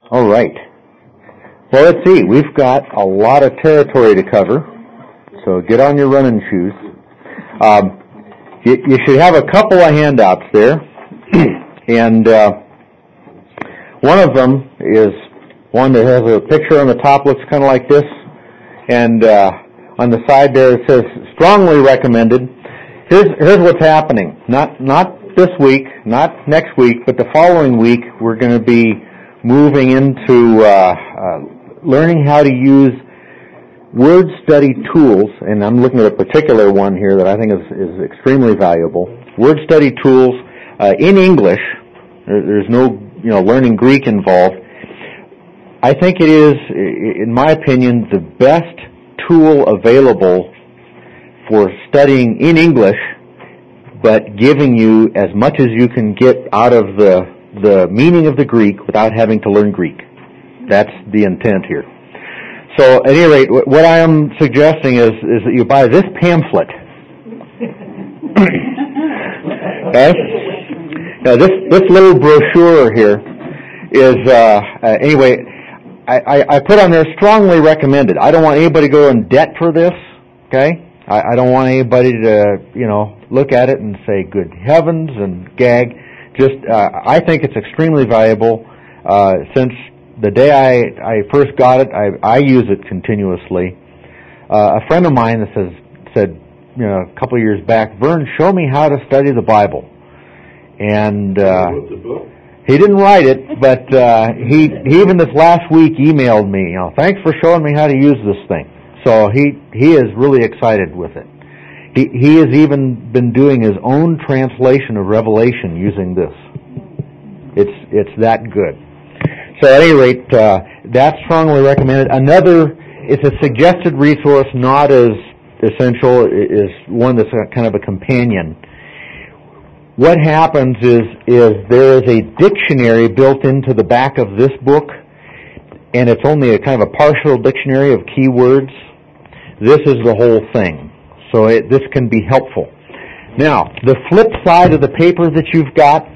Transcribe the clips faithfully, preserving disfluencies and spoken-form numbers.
All right. Well, let's see. We've got a lot of territory to cover, so get on your running shoes. Um, you, you should have a couple of handouts there, and uh, one of them is one that has a picture on the top, looks kind of like this, and uh, on the side there it says strongly recommended. Here's here's what's happening. Not not this week, not next week, but the following week we're going to be moving into uh, uh, learning how to use word study tools, and I'm looking at a particular one here that I think is, is extremely valuable. Word study tools uh, in English. There, there's no you know learning Greek involved. I think it is, in my opinion, the best tool available for studying in English, but giving you as much as you can get out of the the meaning of the Greek without having to learn Greek. That's the intent here. So, at any rate, what I am suggesting is is that you buy this pamphlet. Okay? Now, this this little brochure here is uh, uh, anyway. I, I, I put on there strongly recommended. I don't want anybody to go in debt for this. Okay? I, I don't want anybody to you know look at it and say good heavens and gag. Just, uh, I think it's extremely valuable. Uh, since the day I, I first got it, I, I use it continuously. Uh, a friend of mine says, said, you know, a couple of years back, Vern, show me how to study the Bible. And uh, he didn't write it, but uh, he, he even this last week emailed me, you know, thanks for showing me how to use this thing. So he he is really excited with it. He he has even been doing his own translation of Revelation using this. It's it's that good. So at any rate, uh, that's strongly recommended. Another, it's a suggested resource, not as essential, is one that's a, kind of a companion. What happens is is there is a dictionary built into the back of this book, and it's only a kind of a partial dictionary of keywords. This is the whole thing. So it, this can be helpful. Now, the flip side of the paper that you've got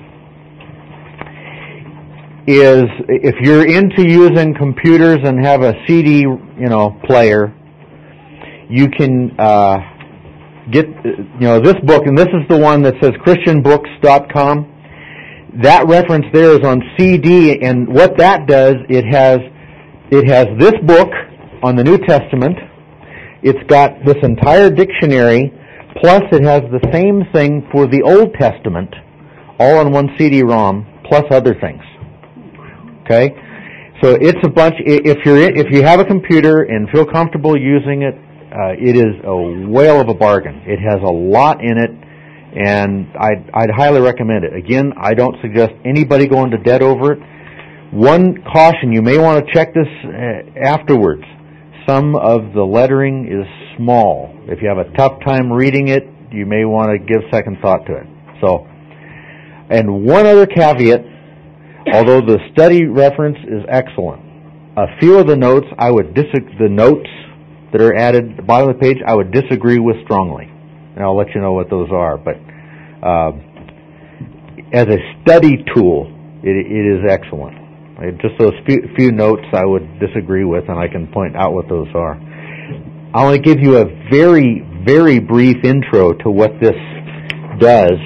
is if you're into using computers and have a C D, you know, player, you can uh, get, you know, this book, and this is the one that says Christian books dot com. That reference there is on C D, and what that does, it has it has this book on the New Testament. It's got this entire dictionary, plus it has the same thing for the Old Testament, all on one C D ROM, plus other things. Okay, so it's a bunch. If you're if you have a computer and feel comfortable using it, uh, it is a whale of a bargain. It has a lot in it, and I'd, I'd highly recommend it. Again, I don't suggest anybody go into debt over it. One caution: you may want to check this uh, afterwards. Some of the lettering is small. If you have a tough time reading it, you may want to give second thought to it. So, and one other caveat, although the study reference is excellent, a few of the notes I would dis- the notes that are added at the bottom of the page, I would disagree with strongly. And I'll let you know what those are. But uh, as a study tool, it, it is excellent. Just those few, few notes I would disagree with, and I can point out what those are. I want to give you a very, very brief intro to what this does.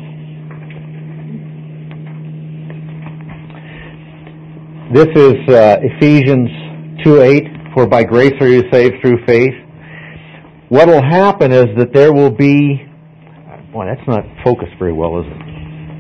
This is uh, Ephesians two eight, for by grace are you saved through faith. What will happen is that there will be... Boy, that's not focused very well, is it?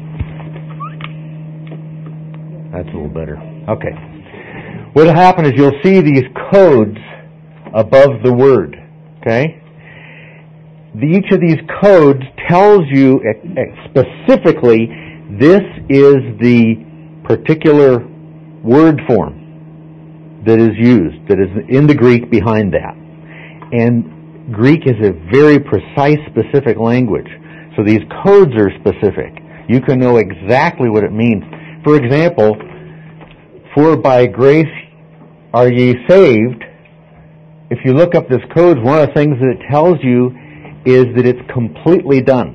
That's a little better. Okay. What will happen is you'll see these codes above the word. Okay? Each of these codes tells you specifically this is the particular word form that is used, that is in the Greek behind that. And Greek is a very precise, specific language. So these codes are specific. You can know exactly what it means. For example, for by grace are ye saved, if you look up this code, one of the things that it tells you is that it's completely done.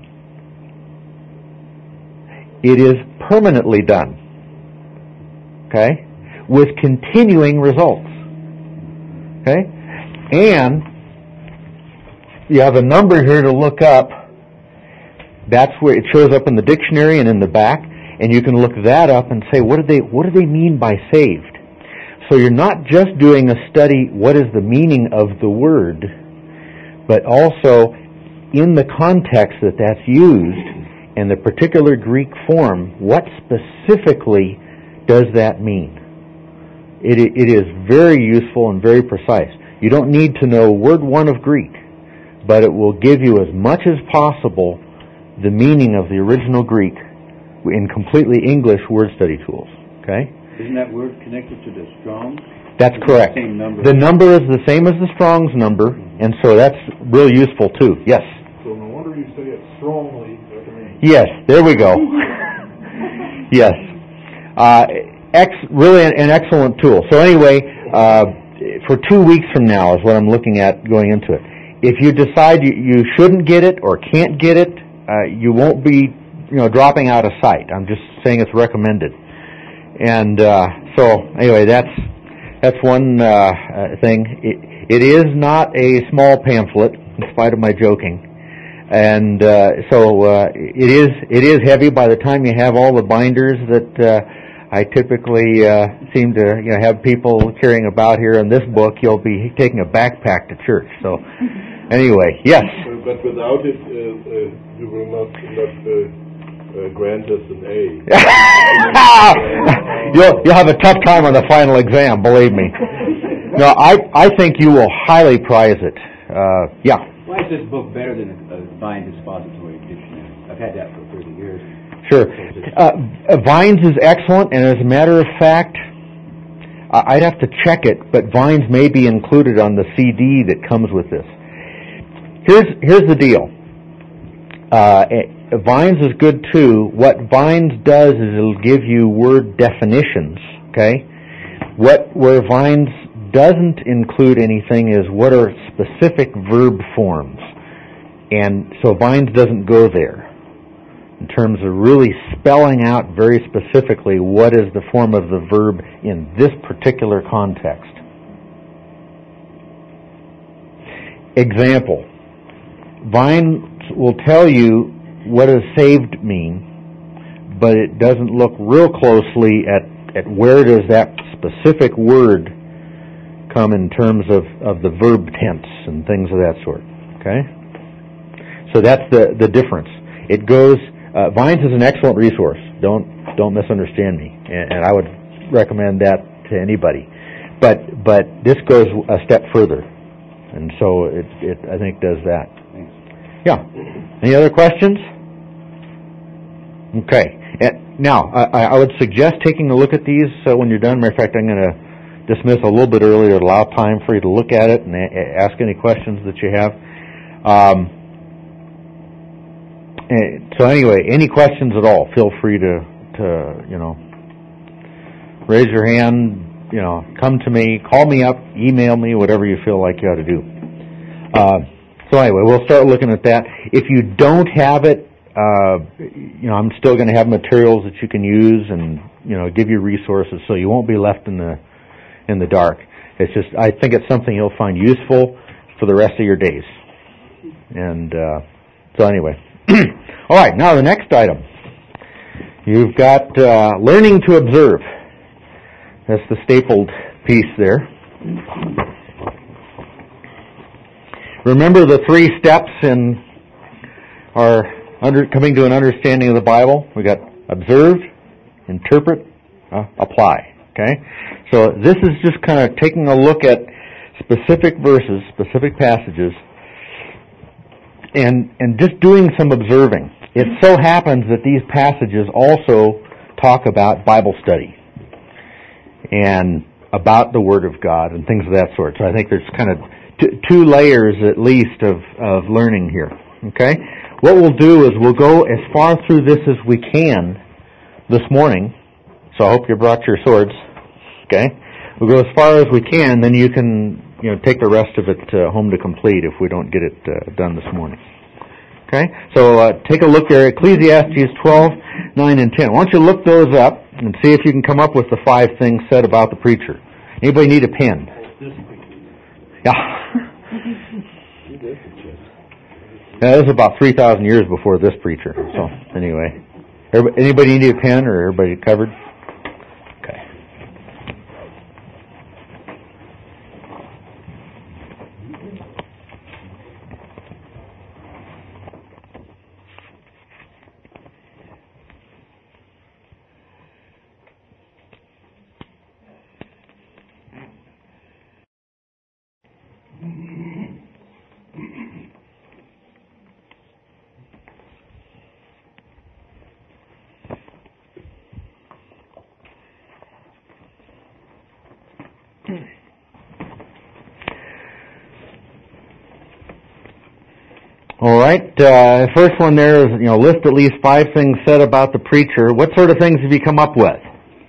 It is permanently done. Okay? with continuing results. Okay? And you have a number here to look up. That's where it shows up in the dictionary and in the back, and you can look that up and say, what do they what do they mean by saved? So you're not just doing a study, what is the meaning of the word, but also in the context that that's used and the particular Greek form, what specifically does that mean? It, it is very useful and very precise. You don't need to know word one of Greek, but it will give you as much as possible the meaning of the original Greek in completely English word study tools. Okay? Isn't that word connected to the Strong's? That's correct. The same number. The number is the same as the Strong's number, and so that's real useful too. Yes? So no wonder you say it strongly. Yes, there we go. Yes. Uh, ex, really an, an excellent tool. So anyway, uh, for two weeks from now is what I'm looking at going into it. If you decide you, you shouldn't get it or can't get it, uh, you won't be, you know, dropping out of sight. I'm just saying it's recommended. And uh, so anyway, that's that's one uh, thing. It, it is not a small pamphlet, in spite of my joking. And uh, so uh, it is it is heavy. By the time you have all the binders that uh, I typically uh, seem to you know have people carrying about here in this book, you'll be taking a backpack to church. So anyway, yes. But without it, uh, uh, you will not not uh, uh, grant us an A. you'll you'll have a tough time on the final exam, believe me. No, I I think you will highly prize it. Uh, yeah. Why is this book better than a, a Vine's Expository Dictionary? I've had that for thirty years. Sure. Uh, Vine's is excellent, and as a matter of fact, I'd have to check it, but Vine's may be included on the C D that comes with this. Here's here's the deal. Uh, Vine's is good too. What Vine's does is it'll give you word definitions. Okay. What where Vine's doesn't include anything is what are specific verb forms, and so Vine's doesn't go there in terms of really spelling out very specifically what is the form of the verb in this particular context. Example. Vine will tell you what does saved mean, but it doesn't look real closely at, at where does that specific word come in terms of, of the verb tense and things of that sort. Okay? So that's the, the difference. It goes, uh, Vine's is an excellent resource. Don't don't misunderstand me. And, and I would recommend that to anybody. But but this goes a step further. And so it, it I think does that. Thanks. Yeah. Any other questions? Okay. And now, I, I would suggest taking a look at these uh, when you're done. Matter of fact, I'm going to dismiss a little bit earlier to allow time for you to look at it and a- ask any questions that you have. Um, so anyway, any questions at all, feel free to, to, you know, raise your hand, you know, come to me, call me up, email me, whatever you feel like you ought to do. Uh, so anyway, we'll start looking at that. If you don't have it, uh, you know, I'm still going to have materials that you can use and, you know, give you resources so you won't be left in the in the dark. It's just, I think it's something you'll find useful for the rest of your days. And uh, so anyway. All right, now the next item. You've got uh, learning to observe. That's the stapled piece there. Remember the three steps in our under, coming to an understanding of the Bible? We got observe, interpret, uh, apply. Okay? So this is just kind of taking a look at specific verses, specific passages, and and just doing some observing. It so happens that these passages also talk about Bible study and about the Word of God and things of that sort. So I think there's kind of t- two layers at least of, of learning here. Okay? What we'll do is we'll go as far through this as we can this morning. So I hope you brought your swords. Okay? We'll go as far as we can, then you can, you know, take the rest of it uh, home to complete if we don't get it uh, done this morning. Okay? So uh, take a look there, Ecclesiastes twelve, nine, and ten. Why don't you look those up, and see if you can come up with the five things said about the preacher. Anybody need a pen? Yeah. That was about three thousand years before this preacher. So, anyway. Everybody, anybody need a pen, or everybody covered? Okay. All right. Uh, first one there is, you know, list at least five things said about the preacher. What sort of things have you come up with?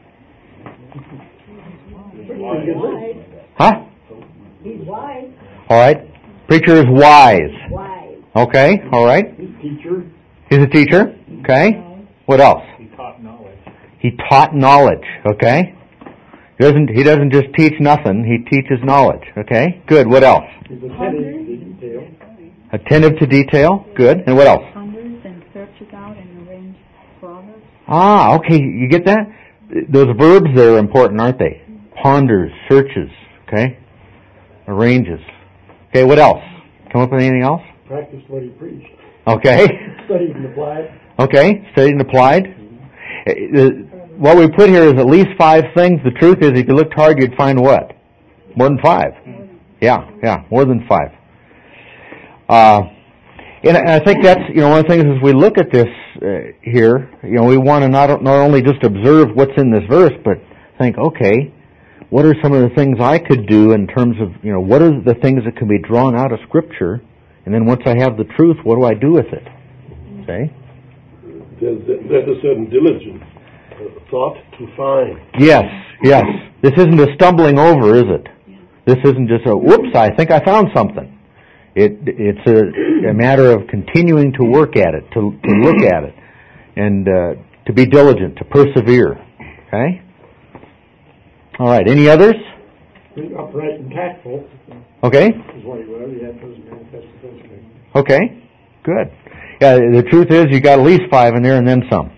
Huh? He's wise. All right. Preacher is wise. Wise. Okay. All right. He's a teacher. He's a teacher. Okay. What else? He taught knowledge. He taught knowledge. Okay. He doesn't. He doesn't just teach nothing. He teaches knowledge. Okay. Good. What else? He's attentive to detail. Attentive to detail. Good. And what else? Ponders and searches out and arranges proverbs. Ah. Okay. You get that? Those verbs there are important, aren't they? Ponders, searches. Okay. Arranges. Okay. What else? Come up with anything else? Practiced what he preached. Okay. Studied and applied. Okay. Studied and applied. What we put here is at least five things. The truth is, if you looked hard, you'd find what? More than five. Yeah, yeah, more than five. Uh, and I think that's, you know, one of the things as we look at this uh, here, you know, we want to not not only just observe what's in this verse, but think, okay, what are some of the things I could do in terms of, you know, what are the things that can be drawn out of Scripture? And then once I have the truth, what do I do with it? See? There's, there's a certain diligence, uh, thought to find. Yes, yes. This isn't a stumbling over, is it? This isn't just a, whoops, I think I found something. It It's a, a matter of continuing to work at it, to, to look at it, and uh, to be diligent, to persevere. Okay? All right, any others? Being upright and tactful. Okay. Is what he was. He had those manifested those things. Okay, good. Yeah, the truth is you got at least five in there and then some.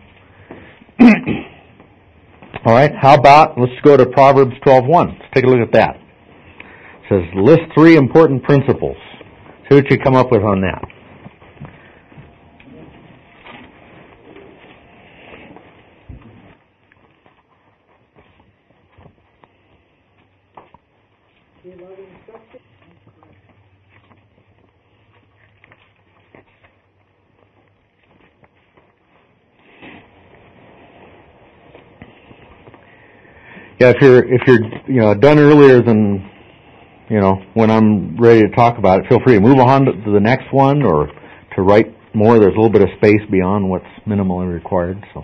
All right, how about, let's go to Proverbs twelve one. Let's take a look at that. It says, list three important principles. See what you come up with on that. Yeah, if you're if you're you know done earlier than you know when I'm ready to talk about it, feel free to move on to the next one or to write more. There's a little bit of space beyond what's minimally required. So.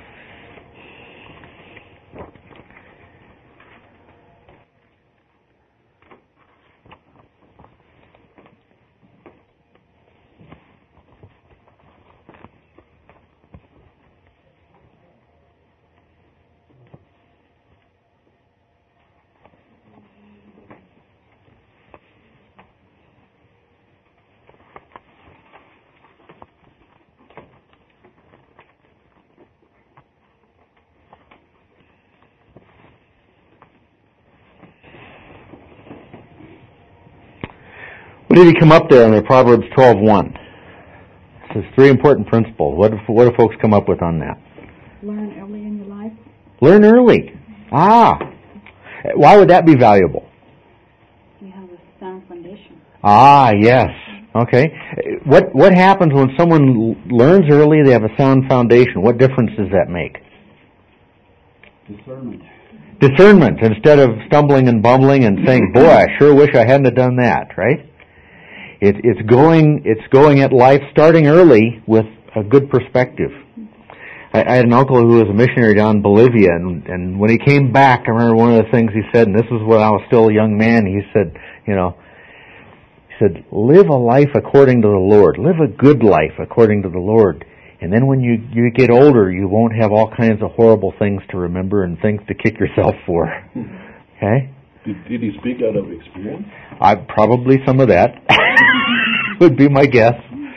What did he come up there in the Proverbs twelve one? It says three important principles. What do, what do folks come up with on that? Learn early in your life. Learn early. Ah. Why would that be valuable? You have a sound foundation. Ah, yes. Okay. What what happens when someone learns early, they have a sound foundation? What difference does that make? Discernment. Discernment, instead of stumbling and bumbling and saying, boy, I sure wish I hadn't have done that, right? It, it's going it's going at life starting early with a good perspective. I, I had an uncle who was a missionary down in Bolivia, and, and when he came back, I remember one of the things he said, and this was when I was still a young man, he said, you know, he said, live a life according to the Lord. Live a good life according to the Lord. And then when you, you get older, you won't have all kinds of horrible things to remember and things to kick yourself for. Okay? Did, did he speak out of experience? I probably some of that would be my guess.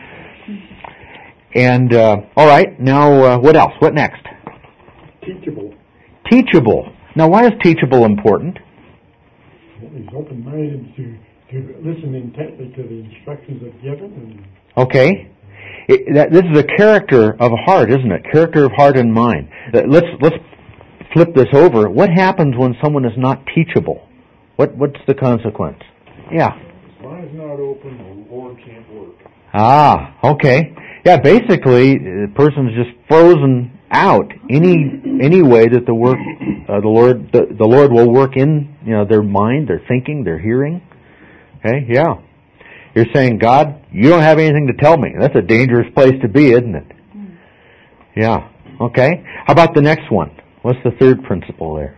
And uh, all right, now uh, what else? What next? Teachable. Teachable. Now, why is teachable important? Well, he's open-minded to, to listen intently to the instructions that given. And Okay. It, that, this is a character of heart, isn't it? Character of heart and mind. Uh, Let's let's flip this over. What happens when someone is not teachable? What what's the consequence? Yeah. His mind's not open, the Lord can't work. Ah, okay. Yeah, basically, the person's just frozen out. Any any way that the work, uh, the Lord, the, the Lord will work in, you know, their mind, their thinking, their hearing. Okay, yeah. You're saying, God, you don't have anything to tell me. That's a dangerous place to be, isn't it? Yeah. Okay. How about the next one? What's the third principle there?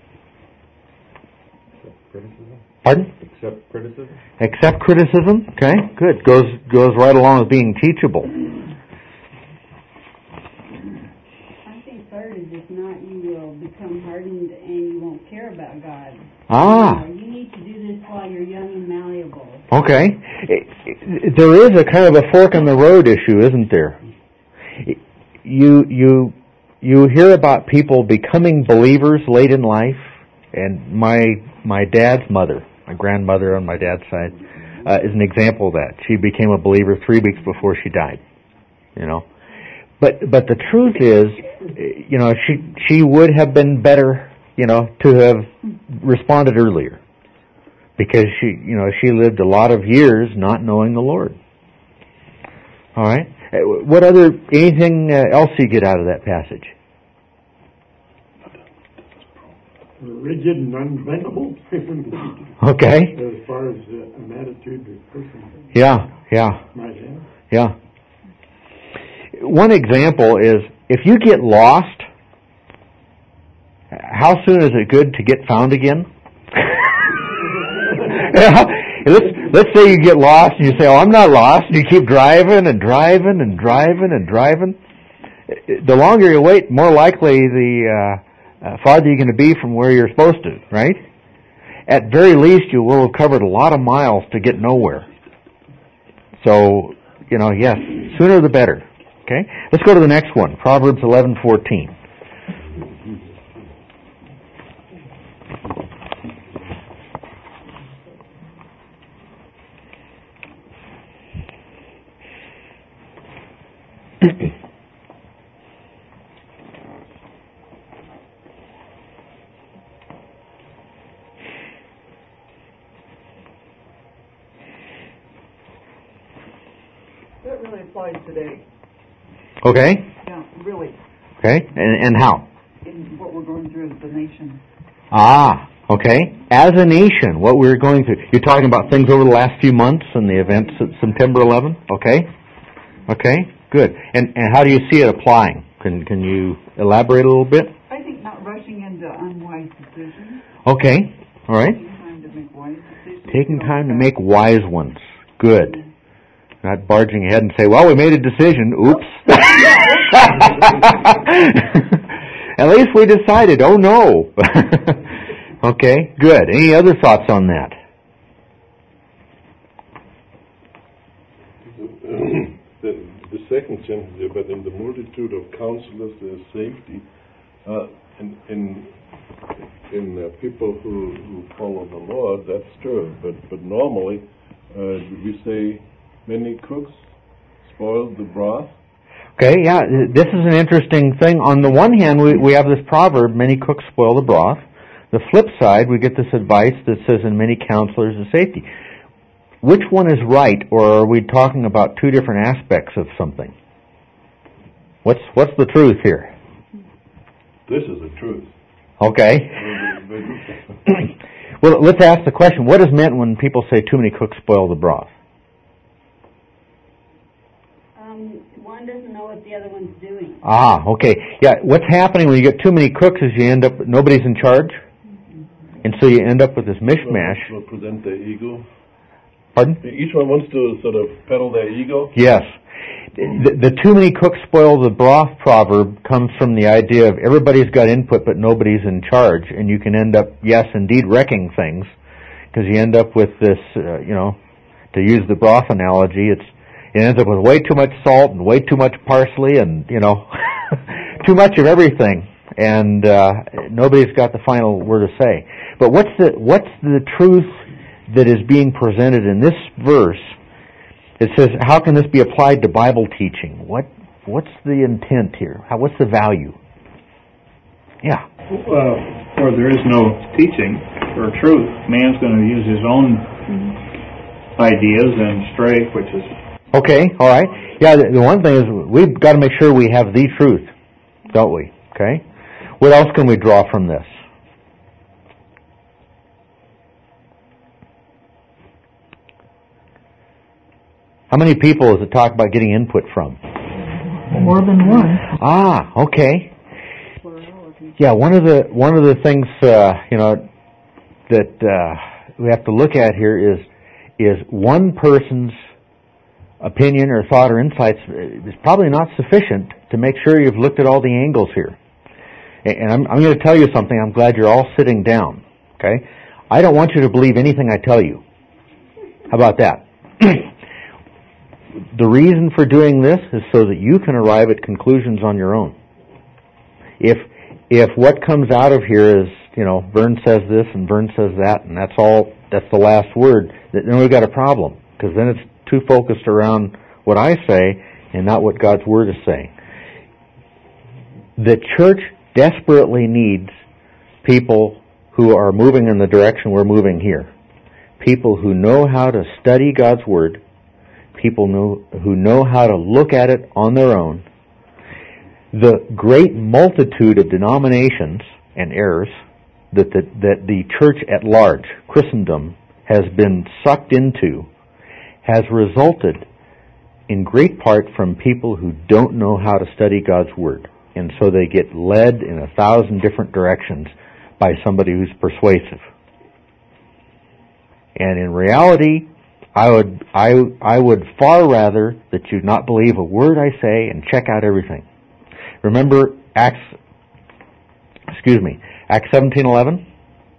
Criticism? Pardon? Accept criticism? Accept criticism. Okay, good. Goes goes right along with being teachable. I think third is if not, you will become hardened and you won't care about God. Ah. You know, you need to do this while you're young and malleable. Okay. It- it- There is a kind of a fork in the road issue, isn't there? You you you hear about people becoming believers late in life, and my my dad's mother, my grandmother on my dad's side, uh, is an example of that. She became a believer three weeks before she died. You know, but but the truth is, you know, she she would have been better, you know, to have responded earlier, because she, you know, she lived a lot of years not knowing the Lord. All right. Uh, What other anything uh, else you get out of that passage? Rigid and unbendable. Okay. As far as uh, an attitude the person Yeah. Yeah. might have. Yeah. One example is if you get lost, how soon is it good to get found again? Yeah. Let's let's say you get lost and you say, "Oh, I'm not lost," and you keep driving and driving and driving and driving. The longer you wait, more likely the uh, uh, farther you're going to be from where you're supposed to, right? At very least, you will have covered a lot of miles to get nowhere. So, you know, yes, sooner the better. Okay, let's go to the next one. Proverbs eleven fourteen. That really applies today. Okay. Yeah, really, Okay, and and how? in what we're going through as a nation. Ah, okay. As a nation, what we're going through. You're talking about things over the last few months and the events at September eleventh? Okay. Okay, good. And and how do you see it applying? Can can you elaborate a little bit? I think not rushing into unwise decisions. Okay. All right. Taking time to make wise decisions. Taking time to make wise ones. Good. Not barging ahead and say, well, we made a decision. Oops. At least we decided. Oh, no. Okay, good. Any other thoughts on that? the, the second sentence here, but in the multitude of counselors there is safety. Uh, in in, in uh, people who, who follow the Lord, that's true. But but normally uh, we say many cooks spoil the broth. Okay, yeah, this is an interesting thing. On the one hand, we, we have this proverb, many cooks spoil the broth. The flip side, we get this advice that says, in many counselors is safety. Which one is right, or are we talking about two different aspects of something? What's what's the truth here? This is the truth. Okay. Well, let's ask the question, what is meant when people say too many cooks spoil the broth? Um, one doesn't know what the other one's doing. Ah, okay. Yeah, what's happening when you get too many cooks is you end up, nobody's in charge. And so you end up with this mishmash. Will present their ego. Pardon? Each one wants to sort of peddle their ego. Yes. The, the too many cooks spoil the broth proverb comes from the idea of everybody's got input but nobody's in charge, and you can end up, yes, indeed, wrecking things, because you end up with this, uh, you know, to use the broth analogy, it's it ends up with way too much salt and way too much parsley and, you know, too much of everything, and uh, nobody's got the final word to say. But what's the what's the truth that is being presented in this verse? It says, how can this be applied to Bible teaching? What What's the intent here? How, what's the value? Yeah. Uh, where there is no teaching or truth, man's going to use his own ideas and stray, which is... Okay, all right. Yeah, the, the one thing is we've got to make sure we have the truth, don't we? Okay? What else can we draw from this? How many people does it talk about getting input from? More than one. Ah, okay. Yeah, one of the one of the things uh, you know that uh, we have to look at here is is one person's opinion or thought or insights is probably not sufficient to make sure you've looked at all the angles here. And I'm, I'm going to tell you something. I'm glad you're all sitting down. Okay, I don't want you to believe anything I tell you. How about that? The reason for doing this is so that you can arrive at conclusions on your own. If if what comes out of here is, you know, Vern says this and Vern says that, and that's all, that's the last word, then we've got a problem, because then it's too focused around what I say and not what God's Word is saying. The church desperately needs people who are moving in the direction we're moving here. People who know how to study God's Word, people know, who know how to look at it on their own. The great multitude of denominations and errors that the, that the church at large, Christendom, has been sucked into has resulted in great part from people who don't know how to study God's Word. And so they get led in a thousand different directions by somebody who's persuasive. And in reality, I would I I would far rather that you not believe a word I say and check out everything. Remember Acts, excuse me, Acts seventeen eleven?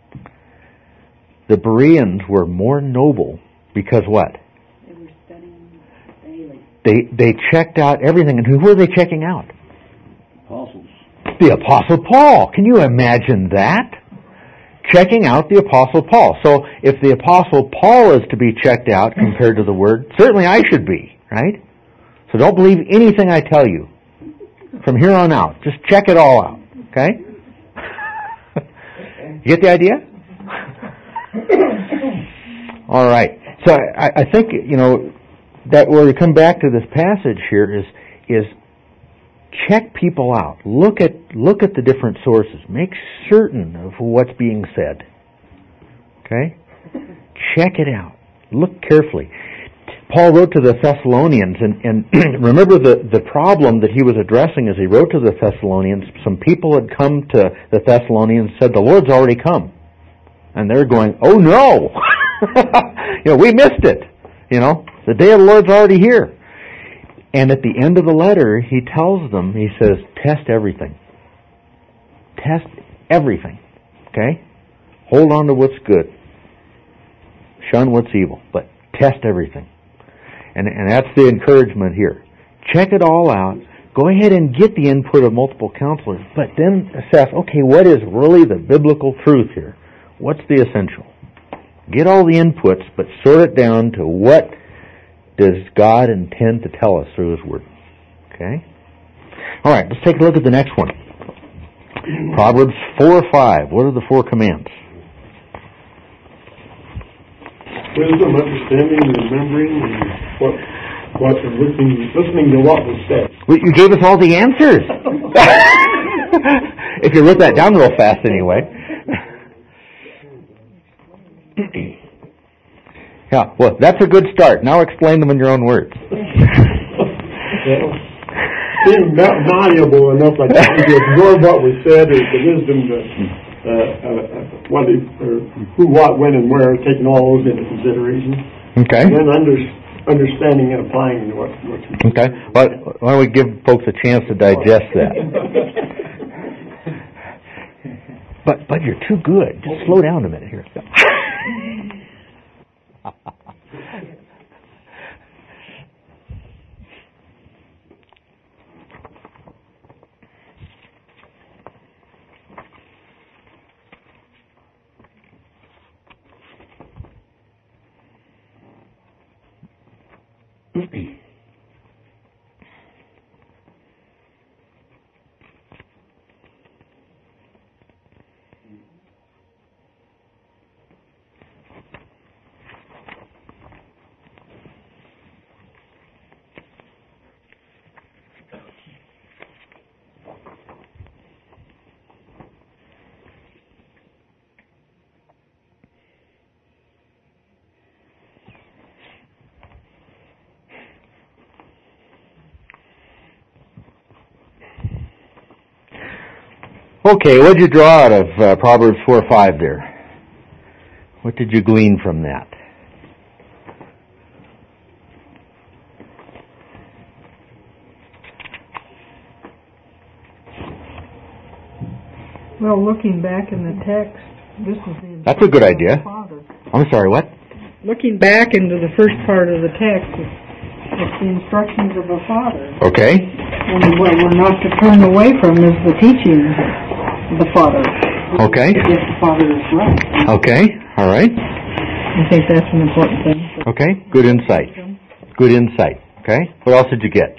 The Bereans were more noble because what? They were studying daily. They they checked out everything. And who were they checking out? Apostles. The Apostle Paul. Can you imagine that? Checking out the Apostle Paul. So if the Apostle Paul is to be checked out compared to the Word, certainly I should be, right? So don't believe anything I tell you from here on out. Just check it all out, okay? You get the idea? All right. So I, I think, you know, that where we come back to this passage here is is check people out. Look at look at the different sources. Make certain of what's being said. Okay? Check it out. Look carefully. Paul wrote to the Thessalonians, and, and remember the, the problem that he was addressing as he wrote to the Thessalonians. Some people had come to the Thessalonians and said, the Lord's already come. And they're going, oh no! you know, we missed it. You know, the day of the Lord's already here. And at the end of the letter, he tells them, he says, test everything. Test everything. Okay? Hold on to what's good. Shun what's evil. But test everything. And, and that's the encouragement here. Check it all out. Go ahead and get the input of multiple counselors. But then assess, okay, what is really the biblical truth here? What's the essential? Get all the inputs, but sort it down to what does God intend to tell us through His Word. Okay? All right, let's take a look at the next one. Proverbs four or five. What are the four commands? Wisdom, understanding, remembering, and what, what listening, listening to what was said. Well, you gave us all the answers. If you wrote that down real fast, anyway. Yeah, well, that's a good start. Now explain them in your own words. Well, being malleable enough, I think, to absorb what was said, is the wisdom to uh, uh, what, it, or who, what, when, and where, taking all those into consideration. Okay. And then under, understanding and applying what, what you Okay. Well, why don't we give folks a chance to digest that? But, but you're too good. Just slow down a minute here. Okay, what did you draw out of uh, Proverbs four five there? What did you glean from that? Well, looking back in the text, this is the That's a good idea. of the Father. I'm sorry, what? Looking back into the first part of the text, it's, it's the instructions of the Father. Okay. And what we're not to turn away from is the teachings of the Father. Okay. If the Father is right. Okay, all right. I think that's an important thing. Okay, good insight. Good insight. Okay, what else did you get?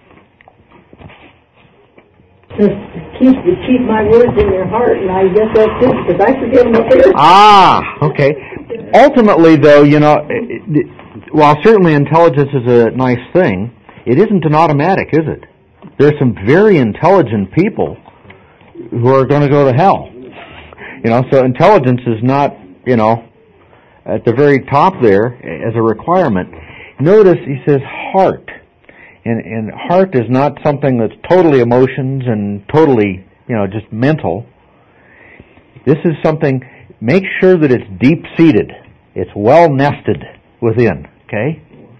Just keep keep my words in your heart, and I guess that's it, because I forget them up here. Ah, okay. Ultimately, though, you know, it, it, while certainly intelligence is a nice thing, it isn't an automatic, is it? There's some very intelligent people who are going to go to hell. You know, so intelligence is not, you know, at the very top there as a requirement. Notice he says heart. And, and heart is not something that's totally emotions and totally, you know, just mental. This is something, make sure that it's deep-seated. It's well nested within, okay?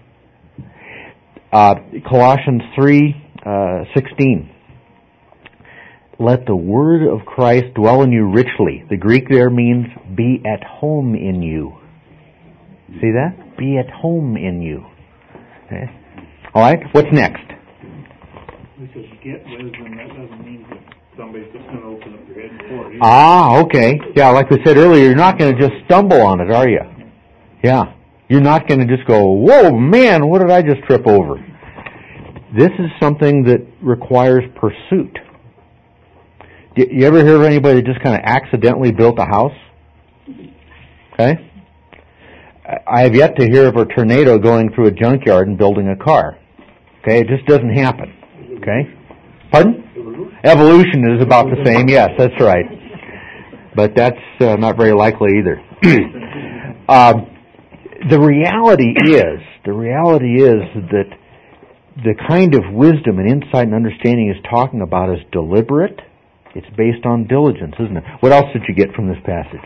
Uh, Colossians three sixteen. Let the word of Christ dwell in you richly. The Greek there means be at home in you. See that? Be at home in you. Okay. All right, what's next? This is get wisdom. That doesn't mean that somebody's just going to open up your head for it. Ah, okay. Yeah, like we said earlier, you're not going to just stumble on it, are you? Yeah. You're not going to just go, whoa, man, what did I just trip over? This is something that requires pursuit. You ever hear of anybody that just kind of accidentally built a house? Okay? I have yet to hear of a tornado going through a junkyard and building a car. Okay? It just doesn't happen. Okay? Pardon? Evolution, Evolution is about the same. Yes, that's right. But that's uh, not very likely either. um, the reality is, the reality is that the kind of wisdom and insight and understanding he's talking about is deliberate. It's based on diligence, isn't it? What else did you get from this passage?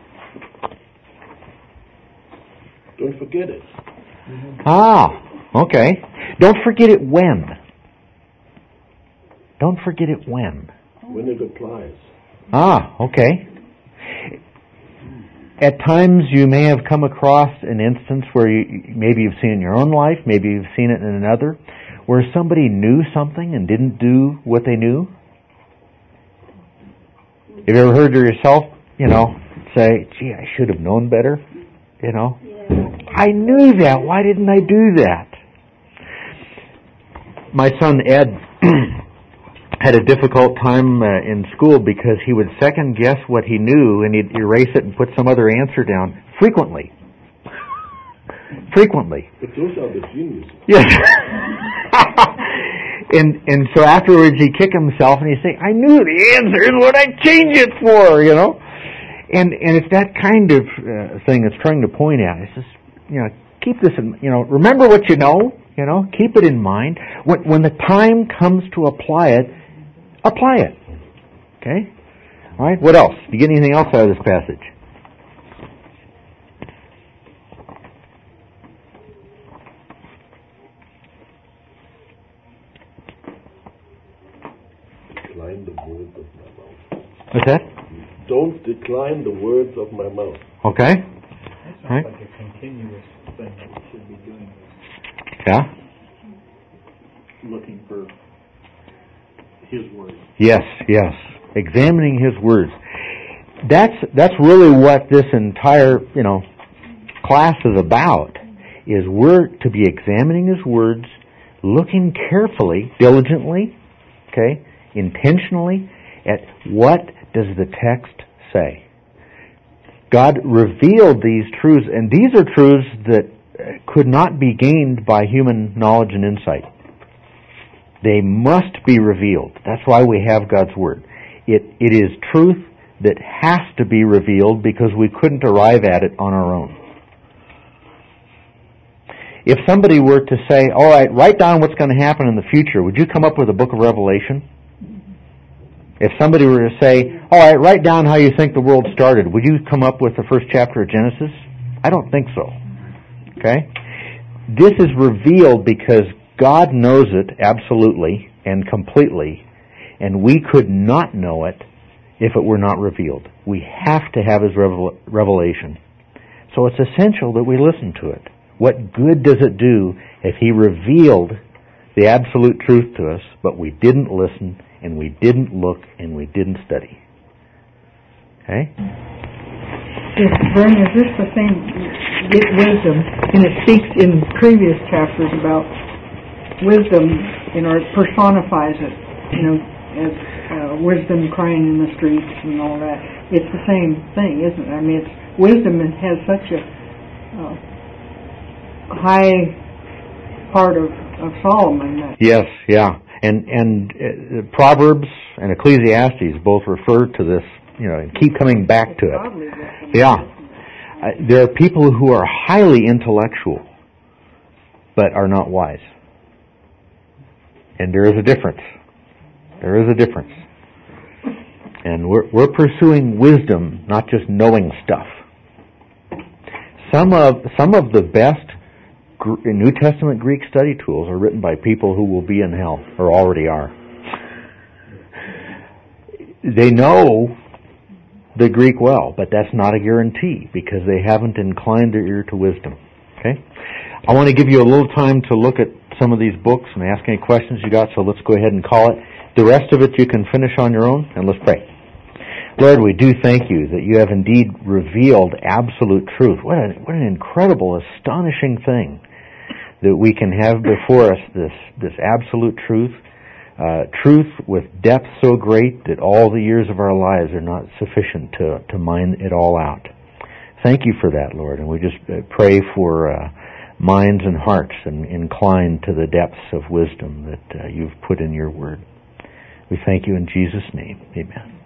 Don't forget it. Ah, okay. Don't forget it when. Don't forget it when. When it applies. Ah, okay. At times you may have come across an instance where you, maybe you've seen it in your own life, maybe you've seen it in another, where somebody knew something and didn't do what they knew. Have you ever heard to yourself, you know, say, gee, I should have known better? You know? Yeah. I knew that. Why didn't I do that? My son Ed had a difficult time uh, in school because he would second guess what he knew and he'd erase it and put some other answer down frequently. Frequently. But those are the geniuses. Yes. and and so afterwards he'd kick himself and he'd say, I knew the answer is what I changed it for, you know. And and it's that kind of uh, thing it's trying to point at. It's just, you know, keep this in, you know, remember what you know, you know, keep it in mind. When when the time comes to apply it, apply it. Okay? All right, what else? Do you get anything else out of this passage? decline the words of my mouth. What's that? Don't decline the words of my mouth. Okay. That sounds Right. like a continuous thing that we should be doing, Yeah? looking for His Word. Yes, yes. Examining His words. That's that's really what this entire, you know, class is about. Is we're to be examining His words, looking carefully, diligently, okay, intentionally at what does the text say. God revealed these truths, and these are truths that could not be gained by human knowledge and insight. They must be revealed. That's why we have God's Word. It it is truth that has to be revealed because we couldn't arrive at it on our own. If somebody were to say, all right, write down what's going to happen in the future, would you come up with a book of Revelation? If somebody were to say, all right, write down how you think the world started, would you come up with the first chapter of Genesis? I don't think so. Okay? This is revealed because God knows it absolutely and completely, and we could not know it if it were not revealed. We have to have His revel- revelation. So it's essential that we listen to it. What good does it do if He revealed the absolute truth to us, but we didn't listen, and we didn't look, and we didn't study? Okay? Yes, Vern, is this the same, get wisdom, and it speaks in previous chapters about wisdom, you know, it personifies it, you know, as uh, wisdom crying in the streets and all that. It's the same thing, isn't it? I mean, it's wisdom has such a uh, high part of, of Solomon. That Yes, yeah. And and uh, Proverbs and Ecclesiastes both refer to this, you know, and keep coming back to it. Yeah. Uh, there are people who are highly intellectual, but are not wise. And there is a difference. There is a difference. And we're, we're pursuing wisdom, not just knowing stuff. Some of some of the best New Testament Greek study tools are written by people who will be in hell, or already are. They know the Greek well, but that's not a guarantee, because they haven't inclined their ear to wisdom. Okay? I want to give you a little time to look at some of these books and ask any questions you got, so let's go ahead and call it. The rest of it you can finish on your own, and let's pray. Lord, we do thank you that you have indeed revealed absolute truth. What, a, what an incredible, astonishing thing that we can have before us, this, this absolute truth, uh, truth with depth so great that all the years of our lives are not sufficient to, to mine it all out. Thank you for that, Lord, and we just pray for uh, minds and hearts and inclined to the depths of wisdom that uh, you've put in your word. We thank you in Jesus' name. Amen.